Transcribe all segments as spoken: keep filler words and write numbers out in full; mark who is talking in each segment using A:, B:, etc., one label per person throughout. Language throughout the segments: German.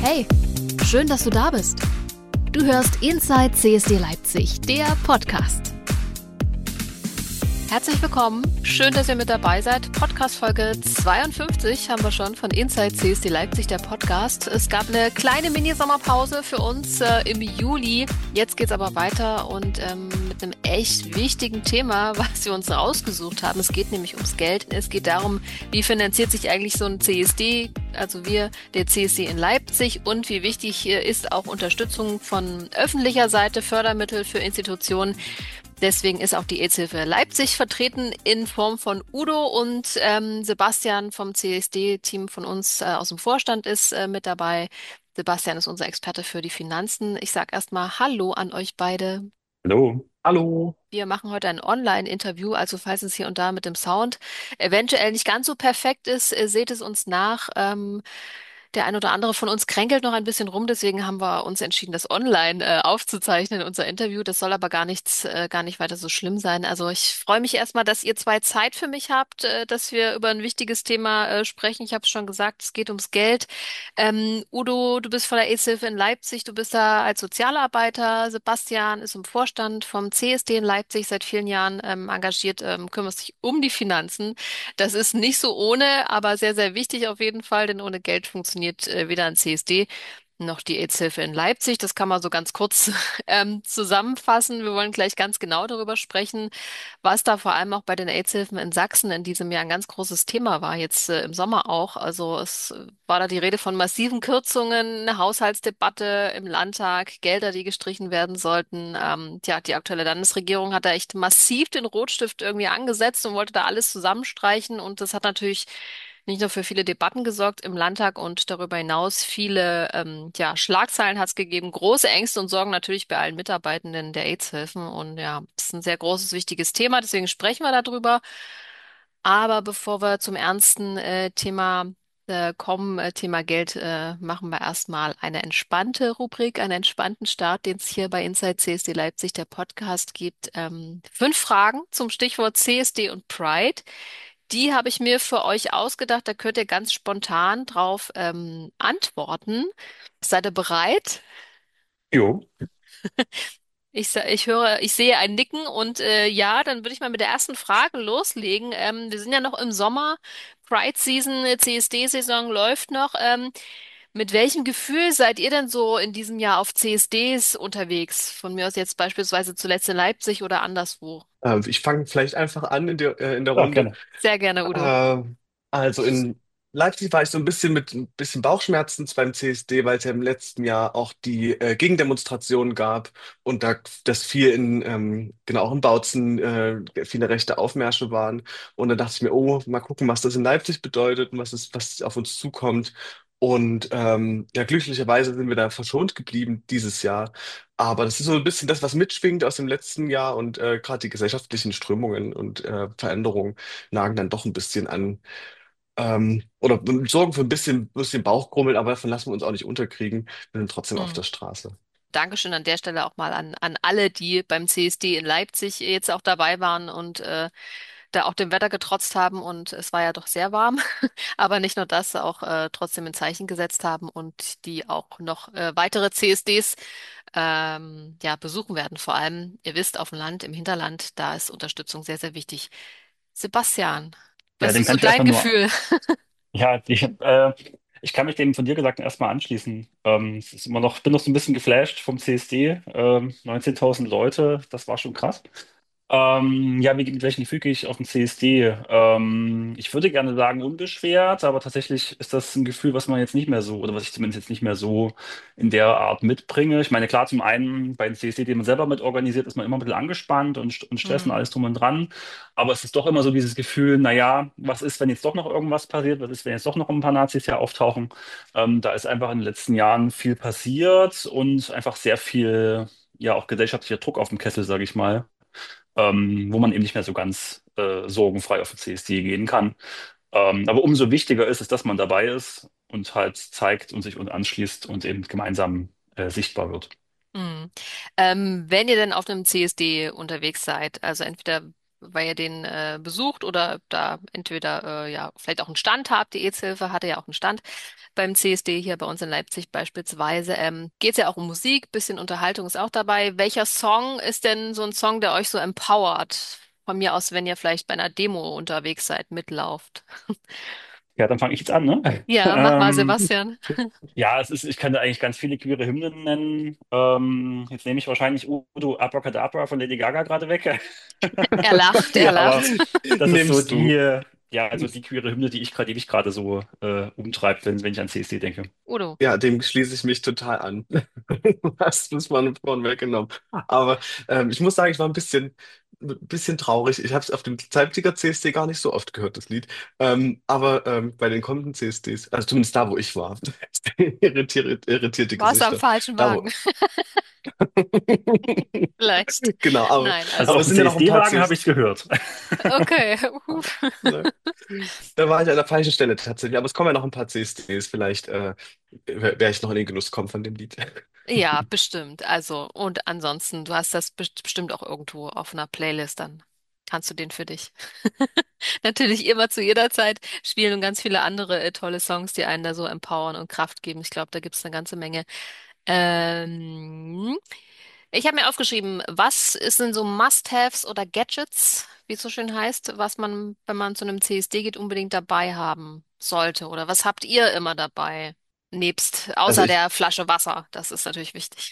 A: Hey, schön, dass du da bist. Du hörst Inside C S D Leipzig, der Podcast. Herzlich willkommen, schön, dass ihr mit dabei seid. Podcast-Folge zweiundfünfzig haben wir schon von Inside C S D Leipzig, der Podcast. Es gab eine kleine Mini-Sommerpause für uns äh, im Juli. Jetzt geht's aber weiter und ähm, mit einem echt wichtigen Thema, was wir uns rausgesucht haben. Es geht nämlich ums Geld. Es geht darum, wie finanziert sich eigentlich so ein C S D, also wir, der C S D in Leipzig, und wie wichtig äh, ist auch Unterstützung von öffentlicher Seite, Fördermittel für Institutionen. Deswegen ist auch die Aidshilfe Leipzig vertreten in Form von Udo, und ähm, Sebastian vom C S D-Team von uns äh, aus dem Vorstand ist äh, mit dabei. Sebastian ist unser Experte für die Finanzen. Ich sage erstmal Hallo an euch beide.
B: Hallo. Hallo.
A: Wir machen heute ein Online-Interview, also falls es hier und da mit dem Sound eventuell nicht ganz so perfekt ist, äh, seht es uns nach. Ähm, Der ein oder andere von uns kränkelt noch ein bisschen rum, deswegen haben wir uns entschieden, das online äh, aufzuzeichnen, unser Interview. Das soll aber gar nichts, äh, gar nicht weiter so schlimm sein. Also ich freue mich erstmal, dass ihr zwei Zeit für mich habt, äh, dass wir über ein wichtiges Thema äh, sprechen. Ich habe es schon gesagt, es geht ums Geld. Ähm, Udo, du bist von der Aidshilfe in Leipzig, du bist da als Sozialarbeiter. Sebastian ist im Vorstand vom C S D in Leipzig seit vielen Jahren ähm, engagiert, ähm, kümmert sich um die Finanzen. Das ist nicht so ohne, aber sehr, sehr wichtig auf jeden Fall, denn ohne Geld funktioniert äh, weder ein C S D noch die Aidshilfe in Leipzig. Das kann man so ganz kurz ähm, zusammenfassen. Wir wollen gleich ganz genau darüber sprechen, was da vor allem auch bei den Aidshilfen in Sachsen in diesem Jahr ein ganz großes Thema war, jetzt äh, im Sommer auch. Also es äh, war da die Rede von massiven Kürzungen, eine Haushaltsdebatte im Landtag, Gelder, die gestrichen werden sollten. Ähm, tja, die aktuelle Landesregierung hat da echt massiv den Rotstift irgendwie angesetzt und wollte da alles zusammenstreichen, und das hat natürlich nicht nur für viele Debatten gesorgt im Landtag und darüber hinaus viele ähm, ja, Schlagzeilen hat es gegeben, große Ängste und Sorgen natürlich bei allen Mitarbeitenden der Aidshilfen. Und ja, es ist ein sehr großes, wichtiges Thema, deswegen sprechen wir darüber. Aber bevor wir zum ernsten äh, Thema äh, kommen, äh, Thema Geld, äh, machen wir erstmal eine entspannte Rubrik, einen entspannten Start, den es hier bei Inside C S D Leipzig, der Podcast, gibt. Ähm, fünf Fragen zum Stichwort C S D und Pride. Die habe ich mir für euch ausgedacht. Da könnt ihr ganz spontan drauf ähm, antworten. Seid ihr bereit?
B: Jo.
A: Ich, se- ich höre, ich sehe ein Nicken, und äh, ja, dann würde ich mal mit der ersten Frage loslegen. Ähm, wir sind ja noch im Sommer. Pride Season, äh, C S D-Saison läuft noch. Ähm, mit welchem Gefühl seid ihr denn so in diesem Jahr auf C S Ds unterwegs? Von mir aus jetzt beispielsweise zuletzt in Leipzig oder anderswo.
B: Äh, ich fange vielleicht einfach an in der, äh, in der
C: Ja,
B: Runde.
C: gerne.
A: Sehr gerne, Udo.
B: Äh, also in Leipzig war ich so ein bisschen mit ein bisschen Bauchschmerzen beim C S D, weil es ja im letzten Jahr auch die äh, Gegendemonstrationen gab und da das viel in, ähm, genau auch in Bautzen, äh, viele rechte Aufmärsche waren. Und dann dachte ich mir, oh, mal gucken, was das in Leipzig bedeutet und was ist, was auf uns zukommt. Und ähm, ja, glücklicherweise sind wir da verschont geblieben dieses Jahr. Aber das ist so ein bisschen das, was mitschwingt aus dem letzten Jahr, und äh, gerade die gesellschaftlichen Strömungen und äh, Veränderungen nagen dann doch ein bisschen an, ähm, oder sorgen für ein bisschen, bisschen Bauchgrummeln, aber davon lassen wir uns auch nicht unterkriegen. Wir sind trotzdem auf der Straße.
A: Dankeschön an der Stelle auch mal an, an alle, die beim C S D in Leipzig jetzt auch dabei waren und äh, da auch dem Wetter getrotzt haben. Und es war ja doch sehr warm. Aber nicht nur das, auch äh, trotzdem ein Zeichen gesetzt haben und die auch noch äh, weitere C S Ds ähm, ja, besuchen werden. Vor allem, ihr wisst, auf dem Land, im Hinterland, da ist Unterstützung sehr, sehr wichtig. Sebastian,
C: Ja,
A: was
C: dem
A: ist so
C: kann ich
A: dein
C: erstmal nur,
A: Gefühl?
C: ja, ich, äh, ich kann mich dem von dir Gesagten erstmal anschließen. Ähm, es ist immer noch, bin noch so ein bisschen geflasht vom C S D. Ähm, neunzehntausend Leute, das war schon krass. Ähm, ja, wie, mit welchem Gefühl gehe ich auf den C S D? Ähm, ich würde gerne sagen unbeschwert, aber tatsächlich ist das ein Gefühl, was man jetzt nicht mehr so, oder was ich zumindest jetzt nicht mehr so in der Art mitbringe. Ich meine, klar, zum einen bei den C S D, den man selber mit organisiert, ist man immer ein bisschen angespannt und, St- und Stress und
A: Hm.
C: alles drum und dran. Aber es ist doch immer so dieses Gefühl, naja, was ist, wenn jetzt doch noch irgendwas passiert? Was ist, wenn jetzt doch noch ein paar Nazis hier auftauchen? Ähm, da ist einfach in den letzten Jahren viel passiert und einfach sehr viel, ja, auch gesellschaftlicher Druck auf dem Kessel, sage ich mal, ähm, wo man eben nicht mehr so ganz äh, sorgenfrei auf den C S D gehen kann. Ähm, aber umso wichtiger ist es, dass man dabei ist und halt zeigt und sich und anschließt und eben gemeinsam äh, sichtbar wird.
A: Hm. Ähm, wenn ihr denn auf einem C S D unterwegs seid, also entweder weil ihr den äh, besucht oder da entweder äh, ja vielleicht auch einen Stand habt. Die EZ-Hilfe hatte ja auch einen Stand beim C S D hier bei uns in Leipzig beispielsweise. Ähm, geht es ja auch um Musik, bisschen Unterhaltung ist auch dabei. Welcher Song ist denn so ein Song, der euch so empowert? Von mir aus, wenn ihr vielleicht bei einer Demo unterwegs seid, mitlauft.
C: Ja, dann fange ich jetzt an, ne?
A: Ja, mach mal,
C: Ähm,
A: Sebastian.
C: ja, es ist, ich kann da eigentlich ganz viele queere Hymnen nennen. Ähm, jetzt nehme ich wahrscheinlich Udo Abracadabra von Lady Gaga gerade weg.
A: Er lacht, er
B: Ja,
C: Aber
A: lacht.
C: das ist so
B: nimmst
C: die,
B: du.
C: äh, ja, also die queere Hymne, die ich gerade, die mich gerade so äh, umtreibt, wenn, wenn ich an C S D denke.
A: Udo.
B: Ja, dem schließe ich mich total an. Du hast es mal vorhin weggenommen. Aber ähm, ich muss sagen, ich war ein bisschen, ein bisschen traurig. Ich habe es auf dem Leipziger C S D gar nicht so oft gehört, das Lied. Ähm, aber ähm, bei den kommenden C S Ds, also zumindest da, wo ich war, irritierte, irritierte
A: Warst am
B: Gesichter.
A: falschen
B: Da, wo,
A: Wagen, vielleicht.
B: genau, aber,
A: Nein,
C: Also
A: also,
B: aber
C: auf
B: es
C: dem
B: sind ja noch ein paar
C: C S D-Wagen habe ich
B: C S Ds.
C: es gehört.
A: okay.
B: Ne? Da war ich an der falschen Stelle tatsächlich. Aber es kommen ja noch ein paar C S Ds. Vielleicht äh, werde ich noch in den Genuss kommen von dem Lied.
A: Ja, bestimmt. Also, und ansonsten, du hast das best- bestimmt auch irgendwo auf einer Playlist, dann kannst du den für dich. Natürlich immer zu jeder Zeit spielen und ganz viele andere äh, tolle Songs, die einen da so empowern und Kraft geben. Ich glaube, da gibt es eine ganze Menge. Ähm, Ich habe mir aufgeschrieben, was ist denn so Must-Haves oder Gadgets, wie es so schön heißt, was man, wenn man zu einem C S D geht, unbedingt dabei haben sollte? Oder was habt ihr immer dabei? Nebst,
B: Also
A: außer
B: ich,
A: der Flasche Wasser. Das ist natürlich wichtig.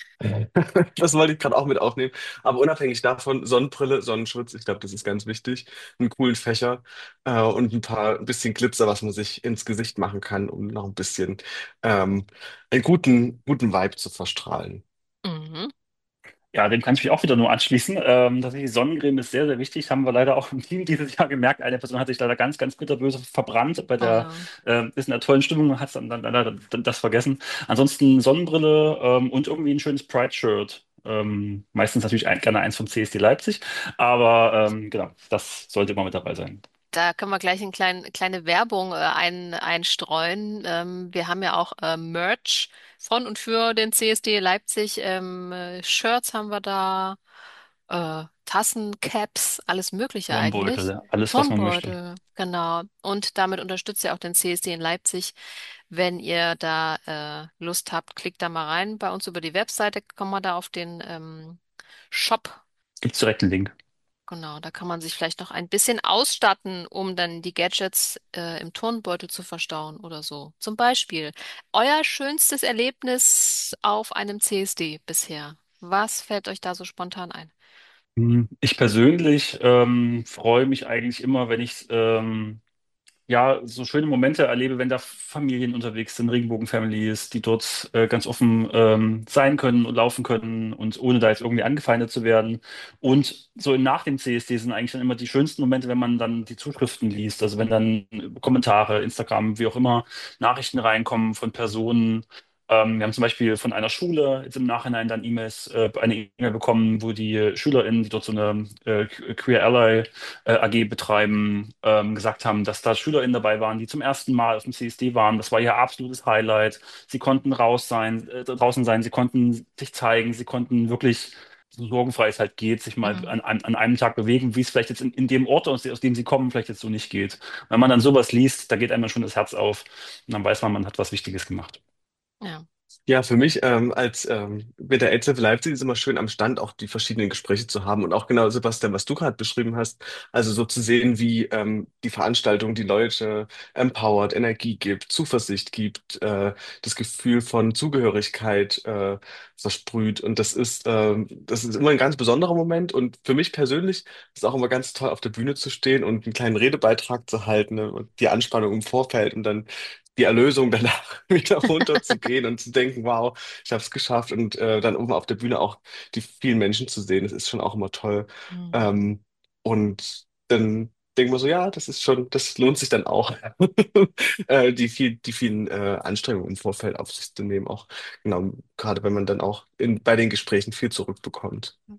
B: das wollte ich gerade auch mit aufnehmen. Aber unabhängig davon, Sonnenbrille, Sonnenschutz, ich glaube, das ist ganz wichtig. Einen coolen Fächer äh, und ein paar ein bisschen Glitzer, was man sich ins Gesicht machen kann, um noch ein bisschen ähm, einen guten, guten Vibe zu verstrahlen.
A: Mhm.
C: Ja, dem kann ich mich auch wieder nur anschließen. Ähm, tatsächlich, Sonnencreme ist sehr, sehr wichtig. Das haben wir leider auch im Team dieses Jahr gemerkt. Eine Person hat sich leider ganz, ganz bitterböse verbrannt bei
A: Oh
C: der,
A: ja.
C: äh, ist in der tollen Stimmung und hat dann, dann leider dann das vergessen. Ansonsten Sonnenbrille ähm, und irgendwie ein schönes Pride-Shirt. Ähm, meistens natürlich ein, gerne eins vom C S D Leipzig. Aber ähm, genau, das sollte immer mit dabei sein.
A: Da können wir gleich eine kleine, kleine Werbung äh, ein, einstreuen. Ähm, wir haben ja auch äh, Merch von und für den C S D Leipzig. Ähm, äh, Shirts haben wir da, äh, Tassen, Caps, alles Mögliche eigentlich.
C: Turnbeutel, alles, was man möchte.
A: Turnbeutel, genau. Und damit unterstützt ihr auch den C S D in Leipzig. Wenn ihr da äh, Lust habt, klickt da mal rein. Bei uns über die Webseite kommen wir da auf den ähm, Shop.
C: Gibt's direkt einen Link.
A: Genau, da kann man sich vielleicht noch ein bisschen ausstatten, um dann die Gadgets äh, im Turnbeutel zu verstauen oder so. Zum Beispiel, euer schönstes Erlebnis auf einem C S D bisher. Was fällt euch da so spontan ein?
C: Hm, Ich persönlich ähm, freue mich eigentlich immer, wenn ich ähm, ja, so schöne Momente erlebe, wenn da Familien unterwegs sind, Regenbogen-Families, die dort äh, ganz offen ähm, sein können und laufen können und ohne da jetzt irgendwie angefeindet zu werden. Und so nach dem C S D sind eigentlich dann immer die schönsten Momente, wenn man dann die Zuschriften liest. Also wenn dann Kommentare, Instagram, wie auch immer, Nachrichten reinkommen von Personen. Ähm, wir haben zum Beispiel von einer Schule jetzt im Nachhinein dann E-Mails, äh, eine E-Mail bekommen, wo die SchülerInnen, die dort so eine äh, Queer Ally äh, A G betreiben, ähm, gesagt haben, dass da SchülerInnen dabei waren, die zum ersten Mal auf dem C S D waren. Das war ihr absolutes Highlight. Sie konnten raus sein, äh, draußen sein, sie konnten sich zeigen, sie konnten wirklich so sorgenfrei es halt geht, sich mal
A: Mhm.
C: an, an, an einem Tag bewegen, wie es vielleicht jetzt in, in dem Ort, aus, aus dem sie kommen, vielleicht jetzt so nicht geht. Wenn man dann sowas liest, da geht einem dann schon das Herz auf und dann weiß man, man hat was Wichtiges gemacht.
A: Ja.
B: Ja, für mich ähm, als ähm, mit der AIDS Leipzig ist immer schön am Stand auch die verschiedenen Gespräche zu haben und auch genau, Sebastian, was du gerade beschrieben hast, also so zu sehen, wie ähm, die Veranstaltung die Leute empowert, Energie gibt, Zuversicht gibt, äh, das Gefühl von Zugehörigkeit äh, versprüht und das ist ähm, das ist immer ein ganz besonderer Moment und für mich persönlich ist auch immer ganz toll auf der Bühne zu stehen und einen kleinen Redebeitrag zu halten, ne, und die Anspannung im Vorfeld und dann die Erlösung danach wieder runterzugehen und zu denken, wow, ich habe es geschafft und äh, dann oben auf der Bühne auch die vielen Menschen zu sehen, das ist schon auch immer toll.
A: Mhm.
B: Ähm, und dann denken wir so, ja, das ist schon, das lohnt sich dann auch, äh, die viel, die vielen äh, Anstrengungen im Vorfeld auf sich zu nehmen, auch genau, gerade wenn man dann auch in, bei den Gesprächen viel zurückbekommt.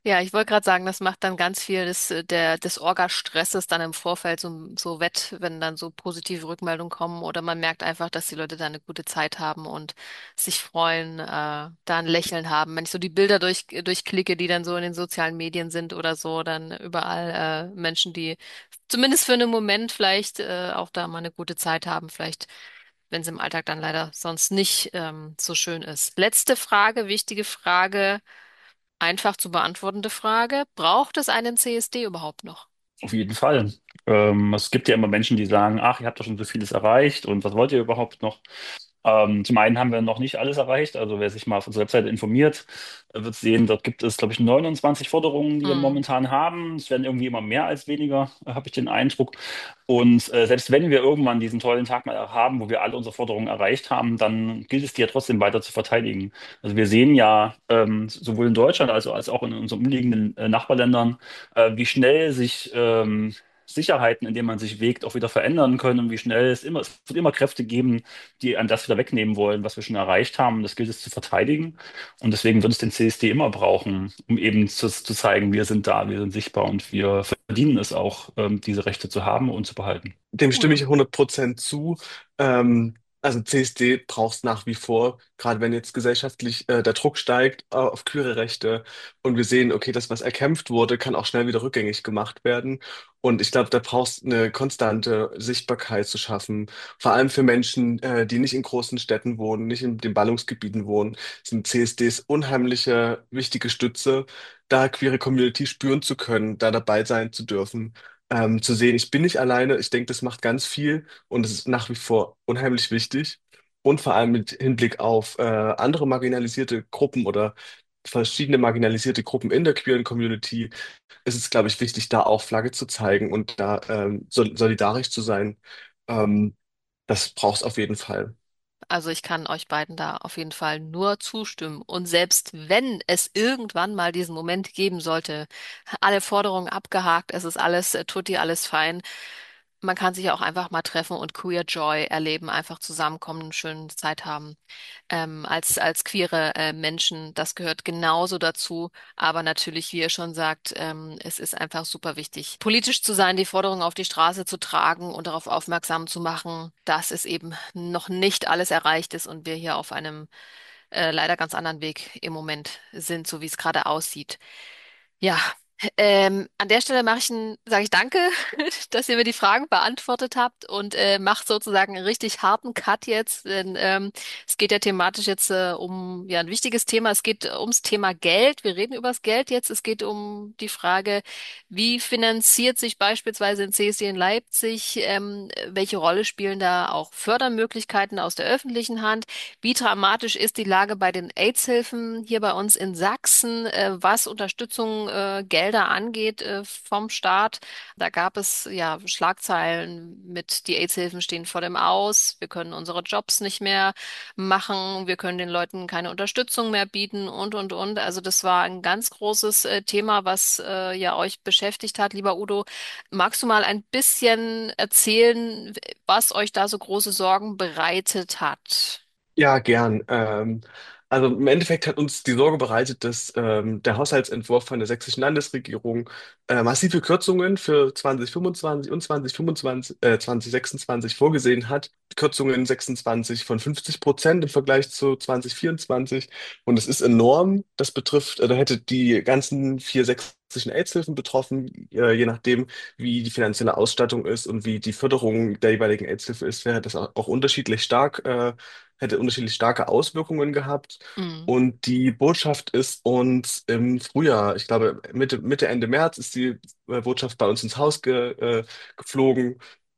A: Ja, ich wollte gerade sagen, das macht dann ganz viel des, äh, der, des Orga-Stresses dann im Vorfeld so, so wett, wenn dann so positive Rückmeldungen kommen oder man merkt einfach, dass die Leute da eine gute Zeit haben und sich freuen, äh, da ein Lächeln haben. Wenn ich so die Bilder durch, durchklicke, die dann so in den sozialen Medien sind oder so, dann überall äh, Menschen, die zumindest für einen Moment vielleicht äh, auch da mal eine gute Zeit haben, vielleicht wenn es im Alltag dann leider sonst nicht ähm, so schön ist. Letzte Frage, wichtige Frage. Einfach zu beantwortende Frage. Braucht es einen C S D überhaupt noch?
C: Auf jeden Fall. Ähm, es gibt ja immer Menschen, die sagen, ach, ihr habt doch schon so vieles erreicht und was wollt ihr überhaupt noch? Ähm, zum einen haben wir noch nicht alles erreicht. Also wer sich mal auf unserer Webseite informiert, äh, wird sehen, dort gibt es, glaube ich, neunundzwanzig Forderungen, die wir
A: Hm.
C: momentan haben. Es werden irgendwie immer mehr als weniger, äh, habe ich den Eindruck. Und äh, selbst wenn wir irgendwann diesen tollen Tag mal haben, wo wir alle unsere Forderungen erreicht haben, dann gilt es die ja trotzdem weiter zu verteidigen. Also wir sehen ja ähm, sowohl in Deutschland als, als auch in unseren umliegenden äh, Nachbarländern, äh, wie schnell sich ähm, Sicherheiten, in denen man sich wägt, auch wieder verändern können und wie schnell es immer, es wird immer Kräfte geben, die einem das wieder wegnehmen wollen, was wir schon erreicht haben. Das gilt es zu verteidigen. Und deswegen wird es den C S D immer brauchen, um eben zu, zu zeigen, wir sind da, wir sind sichtbar und wir verdienen es auch, ähm, diese Rechte zu haben und zu behalten.
B: Dem stimme
A: Cool.
B: ich hundert Prozent zu. Ähm, also C S D brauchst nach wie vor, gerade wenn jetzt gesellschaftlich äh, der Druck steigt äh, auf queere Rechte und wir sehen, okay, das, was erkämpft wurde, kann auch schnell wieder rückgängig gemacht werden. Und ich glaube, da brauchst eine konstante Sichtbarkeit zu schaffen. Vor allem für Menschen, äh, die nicht in großen Städten wohnen, nicht in den Ballungsgebieten wohnen, sind C S Ds unheimliche, wichtige Stütze, da queere Community spüren zu können, da dabei sein zu dürfen, ähm, zu sehen, ich bin nicht alleine. Ich denke, das macht ganz viel und es ist nach wie vor unheimlich wichtig. Und vor allem mit Hinblick auf äh, andere marginalisierte Gruppen oder verschiedene marginalisierte Gruppen in der queeren Community ist es, glaube ich, wichtig, da auch Flagge zu zeigen und da ähm, sol solidarisch zu sein. Ähm, Das braucht es auf jeden Fall.
A: Also ich kann euch beiden da auf jeden Fall nur zustimmen. Und selbst wenn es irgendwann mal diesen Moment geben sollte, alle Forderungen abgehakt, es ist alles äh, tutti, alles fein, man kann sich ja auch einfach mal treffen und Queer Joy erleben, einfach zusammenkommen, eine schöne Zeit haben. Ähm, als, als queere äh, Menschen, das gehört genauso dazu. Aber natürlich, wie ihr schon sagt, ähm, es ist einfach super wichtig, politisch zu sein, die Forderungen auf die Straße zu tragen und darauf aufmerksam zu machen, dass es eben noch nicht alles erreicht ist und wir hier auf einem äh, leider ganz anderen Weg im Moment sind, so wie es gerade aussieht. Ja, ähm, an der Stelle mache ich ein, sage ich danke, dass ihr mir die Fragen beantwortet habt und äh, macht sozusagen einen richtig harten Cut jetzt, denn ähm, es geht ja thematisch jetzt äh, um ja ein wichtiges Thema. Es geht ums Thema Geld. Wir reden über das Geld jetzt. Es geht um die Frage, wie finanziert sich beispielsweise ein C S D in Leipzig? Ähm, welche Rolle spielen da auch Fördermöglichkeiten aus der öffentlichen Hand? Wie dramatisch ist die Lage bei den AIDS-Hilfen hier bei uns in Sachsen, äh, was Unterstützung, äh, Gelder angeht, äh, vom Staat? Da gab es ja Schlagzeilen mit, die AIDS-Hilfen stehen vor dem Aus, wir können unsere Jobs nicht mehr machen, wir können den Leuten keine Unterstützung mehr bieten und, und, und. Also das war ein ganz großes äh, Thema, was äh, ja euch beschäftigt hat. Lieber Udo, magst du mal ein bisschen erzählen, was euch da so große Sorgen bereitet hat?
B: Ja, gern. Ähm, also im Endeffekt hat uns die Sorge bereitet, dass ähm, der Haushaltsentwurf von der sächsischen Landesregierung äh, massive Kürzungen für zwanzig fünfundzwanzig und zwanzig fünfundzwanzig, äh, zwanzig sechsundzwanzig vorgesehen hat. Kürzungen sechsundzwanzig von fünfzig Prozent im Vergleich zu zwanzig vierundzwanzig. Und es ist enorm. Das betrifft, äh, da hätte die ganzen vier sächsischen AIDS-Hilfen betroffen, äh, je nachdem, wie die finanzielle Ausstattung ist und wie die Förderung der jeweiligen AIDS-Hilfe ist, wäre das auch, auch unterschiedlich stark. Äh, hätte unterschiedlich starke Auswirkungen gehabt.
A: Mhm.
B: Und die Botschaft ist uns im Frühjahr, ich glaube Mitte, Mitte, Ende März, ist die äh, Botschaft bei uns ins Haus ge, äh, geflogen.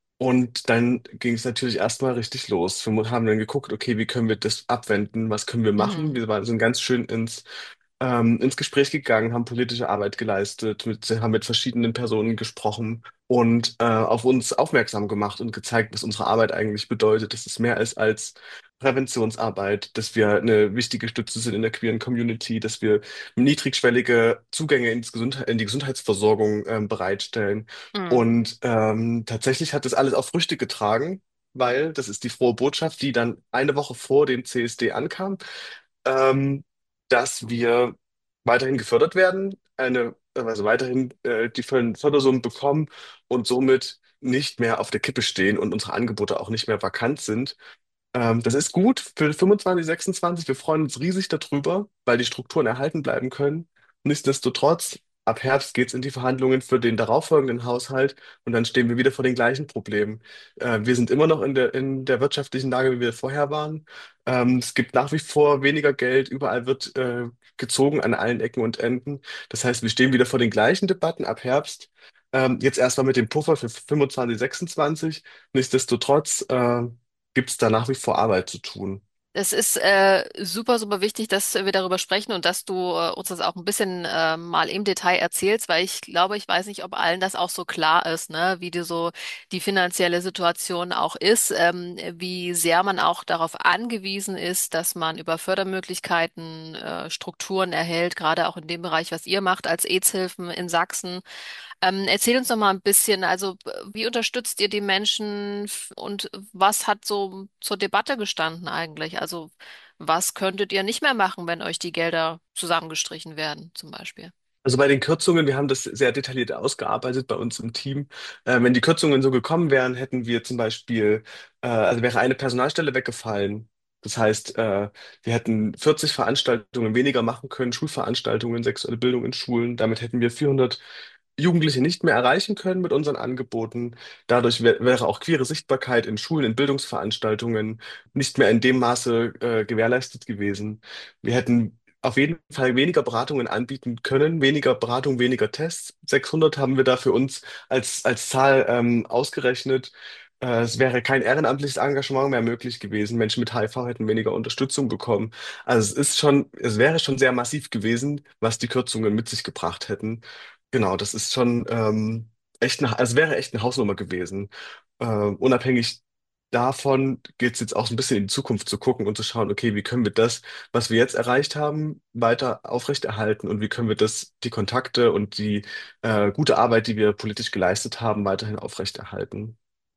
B: Und dann ging es natürlich erstmal richtig los. Wir haben dann geguckt, okay, wie können wir das abwenden? Was können wir machen?
A: Mhm.
B: Wir waren, sind ganz schön ins ähm, ins Gespräch gegangen, haben politische Arbeit geleistet, mit, haben mit verschiedenen Personen gesprochen und äh, auf uns aufmerksam gemacht und gezeigt, was unsere Arbeit eigentlich bedeutet, dass es mehr ist als Präventionsarbeit, dass wir eine wichtige Stütze sind in der queeren Community, dass wir niedrigschwellige Zugänge ins Gesundheit, in die Gesundheitsversorgung ähm, bereitstellen.
A: Mhm.
B: Und ähm, tatsächlich hat das alles auch Früchte getragen, weil das ist die frohe Botschaft, die dann eine Woche vor dem C S D ankam, ähm, dass wir weiterhin gefördert werden. eine, also weiterhin äh, die vollen Fördersummen bekommen und somit nicht mehr auf der Kippe stehen und unsere Angebote auch nicht mehr vakant sind. Ähm, das ist gut für fünfundzwanzig, sechsundzwanzig. Wir freuen uns riesig darüber, weil die Strukturen erhalten bleiben können. Nichtsdestotrotz, ab Herbst geht es in die Verhandlungen für den darauffolgenden Haushalt und dann stehen wir wieder vor den gleichen Problemen. Äh, wir sind immer noch in der, in der wirtschaftlichen Lage, wie wir vorher waren. Ähm, es gibt nach wie vor weniger Geld, überall wird äh, gezogen an allen Ecken und Enden. Das heißt, wir stehen wieder vor den gleichen Debatten ab Herbst. Ähm, jetzt erstmal mit dem Puffer für fünfundzwanzig, sechsundzwanzig. Nichtsdestotrotz, äh, gibt es da nach wie vor Arbeit zu tun.
A: Es ist äh, super, super wichtig, dass wir darüber sprechen und dass du äh, uns das auch ein bisschen äh, mal im Detail erzählst, weil ich glaube, ich weiß nicht, ob allen das auch so klar ist, ne, wie die so die finanzielle Situation auch ist, ähm, wie sehr man auch darauf angewiesen ist, dass man über Fördermöglichkeiten äh, Strukturen erhält, gerade auch in dem Bereich, was ihr macht als Aidshilfen in Sachsen. Ähm, erzähl uns doch mal ein bisschen, also b- wie unterstützt ihr die Menschen f- und was hat so zur Debatte gestanden eigentlich? Also was könntet ihr nicht mehr machen, wenn euch die Gelder zusammengestrichen werden, zum Beispiel?
B: Also bei den Kürzungen, wir haben das sehr detailliert ausgearbeitet bei uns im Team. Äh, wenn die Kürzungen so gekommen wären, hätten wir zum Beispiel, äh, also wäre eine Personalstelle weggefallen. Das heißt, äh, wir hätten vierzig Veranstaltungen weniger machen können, Schulveranstaltungen, sexuelle Bildung in Schulen. Damit hätten wir vierhundert Jugendliche nicht mehr erreichen können mit unseren Angeboten. Dadurch wär, wäre auch queere Sichtbarkeit in Schulen, in Bildungsveranstaltungen nicht mehr in dem Maße äh, gewährleistet gewesen. Wir hätten auf jeden Fall weniger Beratungen anbieten können, weniger Beratung, weniger Tests. sechshundert haben wir da für uns als, als Zahl ähm, ausgerechnet. Äh, es wäre kein ehrenamtliches Engagement mehr möglich gewesen. Menschen mit H I V hätten weniger Unterstützung bekommen. Also es ist schon, es wäre schon sehr massiv gewesen, was die Kürzungen mit sich gebracht hätten. Genau, das ist schon ähm, echt eine, also es wäre echt eine Hausnummer gewesen. Äh, unabhängig davon geht es jetzt auch so ein bisschen in die Zukunft zu gucken und zu schauen, okay, wie können wir das, was wir jetzt erreicht haben, weiter aufrechterhalten und wie können wir das, die Kontakte und die äh, gute Arbeit, die wir politisch geleistet haben, weiterhin aufrechterhalten.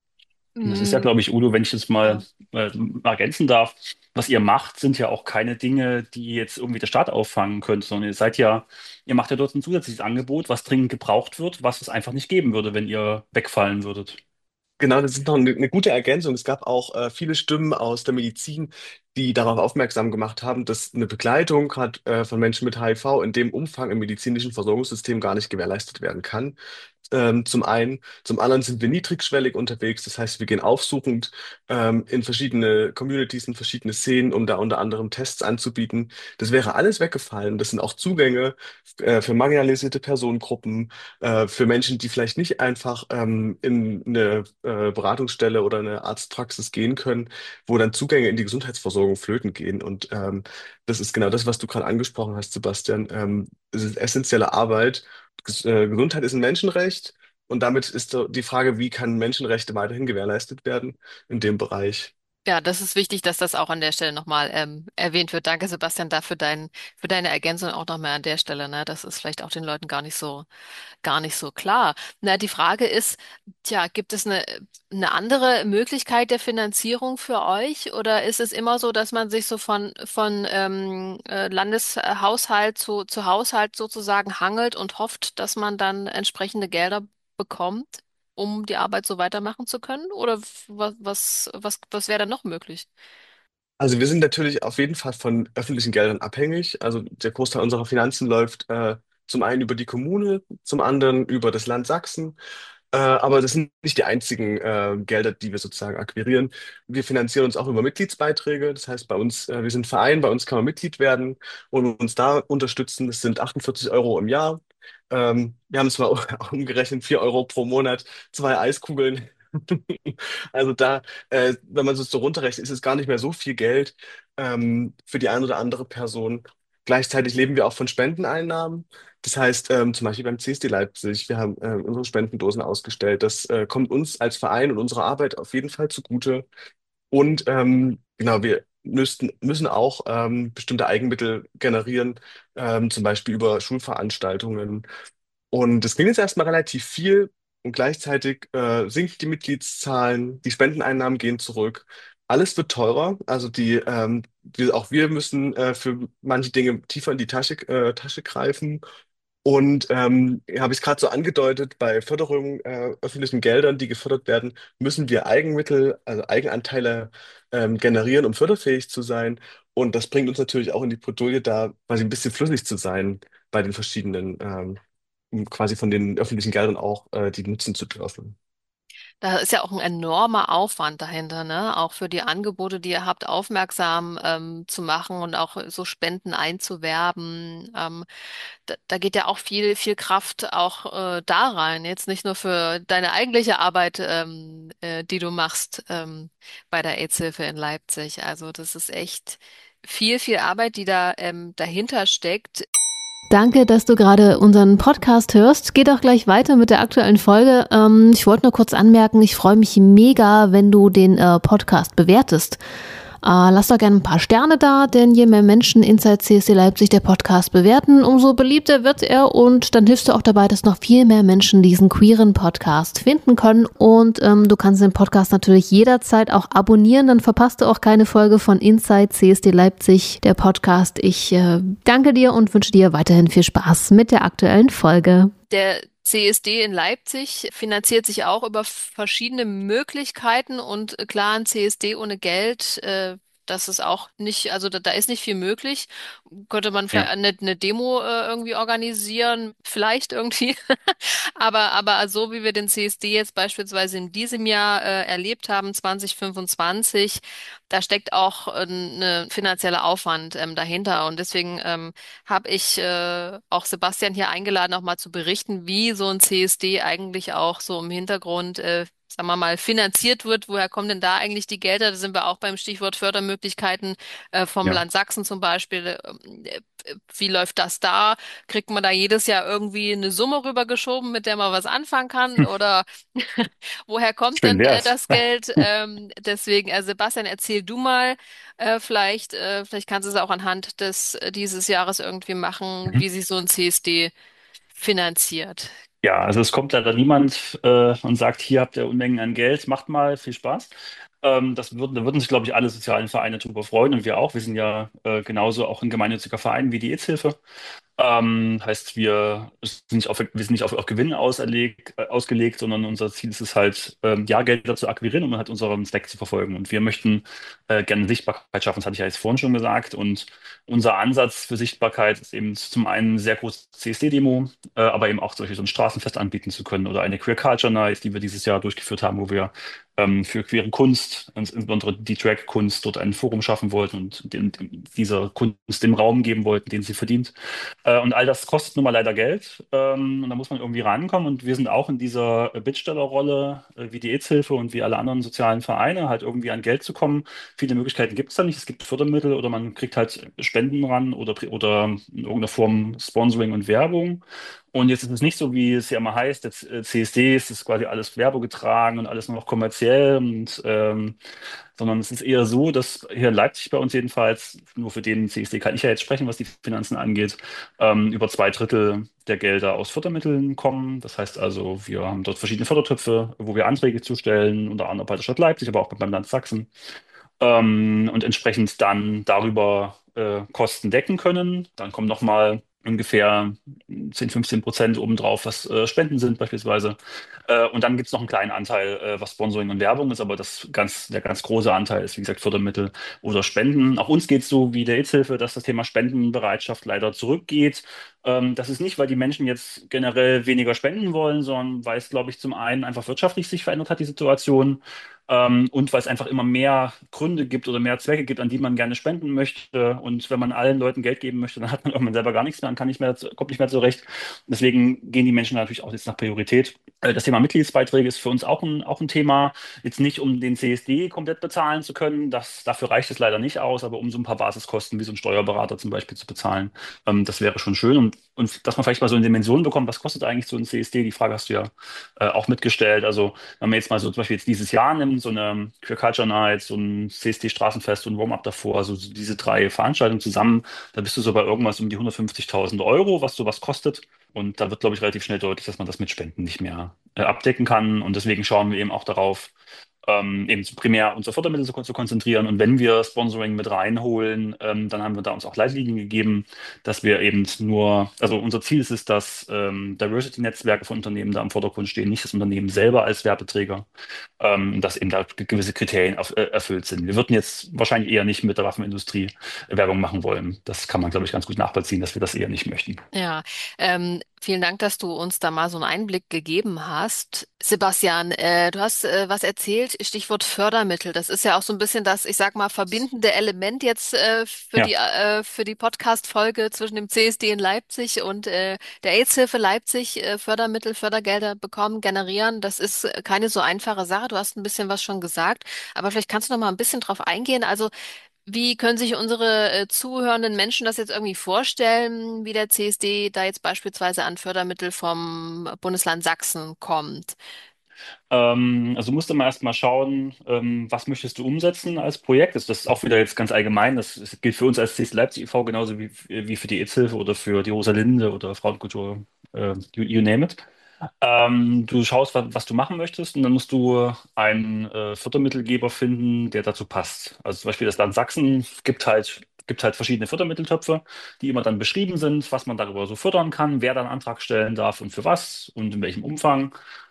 C: Und das ist ja,
A: Mm,
C: glaube ich, Udo, wenn ich das mal
A: ja.
C: äh, ergänzen darf, was ihr macht, sind ja auch keine Dinge, die jetzt irgendwie der Staat auffangen könnte, sondern ihr seid ja, ihr macht ja dort ein zusätzliches Angebot, was dringend gebraucht wird, was es einfach nicht geben würde, wenn ihr wegfallen würdet.
B: Genau, das ist noch eine, eine gute Ergänzung. Es gab auch äh, viele Stimmen aus der Medizin, die darauf aufmerksam gemacht haben, dass eine Begleitung gerade äh, von Menschen mit H I V in dem Umfang im medizinischen Versorgungssystem gar nicht gewährleistet werden kann. Ähm, zum einen. Zum anderen sind wir niedrigschwellig unterwegs. Das heißt, wir gehen aufsuchend ähm, in verschiedene Communities, in verschiedene Szenen, um da unter anderem Tests anzubieten. Das wäre alles weggefallen. Das sind auch Zugänge äh, für marginalisierte Personengruppen, äh, für Menschen, die vielleicht nicht einfach ähm, in eine äh, Beratungsstelle oder eine Arztpraxis gehen können, wo dann Zugänge in die Gesundheitsversorgung flöten gehen. Und ähm, das ist genau das, was du gerade angesprochen hast, Sebastian. Ähm, es ist essentielle Arbeit. Ges äh, Gesundheit ist ein Menschenrecht und damit ist so die Frage, wie kann Menschenrechte weiterhin gewährleistet werden in dem Bereich.
A: Ja, das ist wichtig, dass das auch an der Stelle nochmal ähm, erwähnt wird. Danke, Sebastian, dafür dein, für deine Ergänzung auch nochmal an der Stelle. Ne? Das ist vielleicht auch den Leuten gar nicht so gar nicht so klar. Na, die Frage ist, tja, gibt es eine, eine andere Möglichkeit der Finanzierung für euch oder ist es immer so, dass man sich so von, von ähm, äh, Landeshaushalt zu, zu Haushalt sozusagen hangelt und hofft, dass man dann entsprechende Gelder bekommt, um die Arbeit so weitermachen zu können? Oder was, was, was, was wäre dann noch möglich?
B: Also wir sind natürlich auf jeden Fall von öffentlichen Geldern abhängig. Also der Großteil unserer Finanzen läuft äh, zum einen über die Kommune, zum anderen über das Land Sachsen. Äh, aber das sind nicht die einzigen äh, Gelder, die wir sozusagen akquirieren. Wir finanzieren uns auch über Mitgliedsbeiträge. Das heißt, bei uns, äh, wir sind Verein, bei uns kann man Mitglied werden und uns da unterstützen. Das sind achtundvierzig Euro im Jahr. Ähm, wir haben es mal umgerechnet, vier Euro pro Monat, zwei Eiskugeln. Also da, äh, wenn man es so runterrechnet, ist es gar nicht mehr so viel Geld ähm, für die eine oder andere Person. Gleichzeitig leben wir auch von Spendeneinnahmen. Das heißt, ähm, zum Beispiel beim C S D Leipzig, wir haben ähm, unsere Spendendosen ausgestellt. Das äh, kommt uns als Verein und unserer Arbeit auf jeden Fall zugute. Und ähm, genau, wir müssten, müssen auch ähm, bestimmte Eigenmittel generieren, ähm, zum Beispiel über Schulveranstaltungen. Und das klingt jetzt erstmal relativ viel und gleichzeitig äh, sinken die Mitgliedszahlen, die Spendeneinnahmen gehen zurück. Alles wird teurer. Also die, ähm, wir, auch wir müssen äh, für manche Dinge tiefer in die Tasche, äh, Tasche greifen. Und ähm, habe ich es gerade so angedeutet, bei Förderung, äh, öffentlichen Geldern, die gefördert werden, müssen wir Eigenmittel, also Eigenanteile ähm, generieren, um förderfähig zu sein. Und das bringt uns natürlich auch in die Bredouille, da quasi ein bisschen flüssig zu sein bei den verschiedenen, ähm, um quasi von den öffentlichen Geldern auch äh, die nutzen zu dürfen.
A: Da ist ja auch ein enormer Aufwand dahinter, ne? Auch für die Angebote, die ihr habt, aufmerksam ähm, zu machen und auch so Spenden einzuwerben. Ähm, da, da geht ja auch viel, viel Kraft auch äh, da rein. Jetzt nicht nur für deine eigentliche Arbeit, ähm, äh, die du machst ähm, bei der AIDS-Hilfe in Leipzig. Also das ist echt viel, viel Arbeit, die da ähm, dahinter steckt. Danke, dass du gerade unseren Podcast hörst. Geht auch gleich weiter mit der aktuellen Folge. Ähm, ich wollte nur kurz anmerken, ich freue mich mega, wenn du den äh, Podcast bewertest. Äh, lass doch gerne ein paar Sterne da, denn je mehr Menschen Inside C S D Leipzig der Podcast bewerten, umso beliebter wird er und dann hilfst du auch dabei, dass noch viel mehr Menschen diesen queeren Podcast finden können. Und ähm, du kannst den Podcast natürlich jederzeit auch abonnieren, dann verpasst du auch keine Folge von Inside C S D Leipzig, der Podcast. Ich äh, danke dir und wünsche dir weiterhin viel Spaß mit der aktuellen Folge. Der C S D in Leipzig finanziert sich auch über verschiedene Möglichkeiten und äh, klar, ein C S D ohne Geld, äh, das ist auch nicht, also da, da ist nicht viel möglich. Könnte man vielleicht
C: Ja,
A: eine, eine Demo äh, irgendwie organisieren, vielleicht irgendwie. Aber, aber so wie wir den C S D jetzt beispielsweise in diesem Jahr äh, erlebt haben, zwanzig fünfundzwanzig, da steckt auch äh, ein finanzieller Aufwand ähm, dahinter. Und deswegen ähm, habe ich äh, auch Sebastian hier eingeladen, auch mal zu berichten, wie so ein C S D eigentlich auch so im Hintergrund, äh, sagen wir mal, finanziert wird. Woher kommen denn da eigentlich die Gelder? Da sind wir auch beim Stichwort Fördermöglichkeiten äh, vom
C: ja.
A: Land Sachsen zum Beispiel. Ähm, äh, Wie läuft das da? Kriegt man da jedes Jahr irgendwie eine Summe rübergeschoben, mit der man was anfangen kann?
C: Hm.
A: Oder woher kommt
C: Schön
A: denn äh,
C: wär's.
A: das Geld? Ähm, deswegen, äh, Sebastian, erzähl du mal, äh, vielleicht, äh, vielleicht kannst du es auch anhand des äh, dieses Jahres irgendwie machen,
C: Mhm.
A: wie sich so ein C S D finanziert.
C: Ja, also es kommt leider niemand äh, und sagt, hier habt ihr Unmengen an Geld, macht mal, viel Spaß. Ähm, das würden, da würden sich, glaube ich, alle sozialen Vereine drüber freuen und wir auch. Wir sind ja äh, genauso auch ein gemeinnütziger Verein wie die AIDS-Hilfe. Ähm, heißt, wir sind nicht auf, wir sind nicht auf, auf Gewinn auserlegt, äh, ausgelegt, sondern unser Ziel ist es halt, ähm, ja, Gelder zu akquirieren, um halt unseren Zweck zu verfolgen. Und wir möchten äh, gerne Sichtbarkeit schaffen, das hatte ich ja jetzt vorhin schon gesagt. Und unser Ansatz für Sichtbarkeit ist eben zum einen eine sehr große C S D-Demo, äh, aber eben auch solche so ein Straßenfest anbieten zu können oder eine Queer Culture Night, die wir dieses Jahr durchgeführt haben, wo wir ähm, für queere Kunst, ins- insbesondere die Drag-Kunst, dort ein Forum schaffen wollten und den, den, dieser Kunst den Raum geben wollten, den sie verdient. Äh, und all das kostet nun mal leider Geld. Ähm, und da muss man irgendwie rankommen. Und wir sind auch in dieser äh, Bittstellerrolle, äh, wie die AIDS-Hilfe und wie alle anderen sozialen Vereine, halt irgendwie an Geld zu kommen. Viele Möglichkeiten gibt es da nicht. Es gibt Fördermittel oder man kriegt halt Spenden ran oder, pri- oder in irgendeiner Form Sponsoring und Werbung. Und jetzt ist es nicht so, wie es ja immer heißt, jetzt äh, C S D ist quasi alles werbegetragen und alles nur noch kommerziell und ähm, sondern es ist eher so, dass hier in Leipzig bei uns jedenfalls, nur für den C S D kann ich ja jetzt sprechen, was die Finanzen angeht, ähm, über zwei Drittel der Gelder aus Fördermitteln kommen. Das heißt also, wir haben dort verschiedene Fördertöpfe, wo wir Anträge zustellen, unter anderem bei der Stadt Leipzig, aber auch beim Land Sachsen. Ähm, und entsprechend dann darüber äh, Kosten decken können. Dann kommen nochmal ungefähr zehn, fünfzehn Prozent obendrauf, was äh, Spenden sind beispielsweise. Äh, und dann gibt es noch einen kleinen Anteil, äh, was Sponsoring und Werbung ist, aber das ganz, der ganz große Anteil ist, wie gesagt, Fördermittel oder Spenden. Auch uns geht es so wie der AIDS-Hilfe, dass das Thema Spendenbereitschaft leider zurückgeht. Ähm, das ist nicht, weil die Menschen jetzt generell weniger spenden wollen, sondern weil es, glaube ich, zum einen einfach wirtschaftlich sich verändert hat, die Situation. Ähm, und weil es einfach immer mehr Gründe gibt oder mehr Zwecke gibt, an die man gerne spenden möchte. Und wenn man allen Leuten Geld geben möchte, dann hat man irgendwann selber gar nichts mehr und kann nicht mehr, kommt nicht mehr zurecht. Deswegen gehen die Menschen natürlich auch jetzt nach Priorität. Äh, Das Thema Mitgliedsbeiträge ist für uns auch ein, auch ein Thema. Jetzt nicht, um den C S D komplett bezahlen zu können. Das, dafür reicht es leider nicht aus, aber um so ein paar Basiskosten wie so ein Steuerberater zum Beispiel zu bezahlen, ähm, das wäre schon schön. Und, und dass man vielleicht mal so eine Dimension bekommt, was kostet eigentlich so ein C S D? Die Frage hast du ja äh, auch mitgestellt. Also wenn man jetzt mal so zum Beispiel jetzt dieses Jahr nimmt, so eine Queer Culture Night, so ein C S D-Straßenfest und ein Warm-up davor, also so diese drei Veranstaltungen zusammen, da bist du so bei irgendwas um die hundertfünfzigtausend Euro, was sowas kostet. Und da wird, glaube ich, relativ schnell deutlich, dass man das mit Spenden nicht mehr äh, abdecken kann. Und deswegen schauen wir eben auch darauf, ähm, eben zu primär unsere Fördermittel zu, kon- zu konzentrieren. Und wenn wir Sponsoring mit reinholen, ähm, dann haben wir da uns auch Leitlinien gegeben, dass wir eben nur, also unser Ziel ist es, dass ähm, Diversity-Netzwerke von Unternehmen da im Vordergrund stehen, nicht das Unternehmen selber als Werbeträger, ähm, dass eben da ge- gewisse Kriterien auf, äh, erfüllt sind. Wir würden jetzt wahrscheinlich eher nicht mit der Waffenindustrie Werbung machen wollen. Das kann man, glaube ich, ganz gut nachvollziehen, dass wir das eher nicht möchten.
A: Ja, ähm, vielen Dank, dass du uns da mal so einen Einblick gegeben hast. Sebastian, äh, du hast äh, was erzählt, Stichwort Fördermittel. Das ist ja auch so ein bisschen das, ich sag mal, verbindende Element jetzt äh, für die
C: Ja.
A: äh, für die Podcast-Folge zwischen dem C S D in Leipzig und äh, der AIDS-Hilfe Leipzig. Äh, Fördermittel, Fördergelder bekommen, generieren. Das ist äh, keine so einfache Sache. Du hast ein bisschen was schon gesagt, aber vielleicht kannst du noch mal ein bisschen drauf eingehen. Also wie können sich unsere äh, zuhörenden Menschen das jetzt irgendwie vorstellen, wie der C S D da jetzt beispielsweise an Fördermittel vom Bundesland Sachsen kommt?
C: Ähm, also musst du mal erst mal schauen, ähm, was möchtest du umsetzen als Projekt. Das, das ist auch wieder jetzt ganz allgemein. Das, das gilt für uns als C S Leipzig e V genauso wie, wie für die AIDS-Hilfe oder für die Rosalinde oder Frauenkultur, äh, you, you name it. Ähm, du schaust, was, was du machen möchtest, und dann musst du einen äh, Fördermittelgeber finden, der dazu passt. Also zum Beispiel das Land Sachsen gibt halt, gibt halt verschiedene Fördermitteltöpfe, die immer dann beschrieben sind, was man darüber so fördern kann, wer dann einen Antrag stellen darf und für was und in welchem Umfang.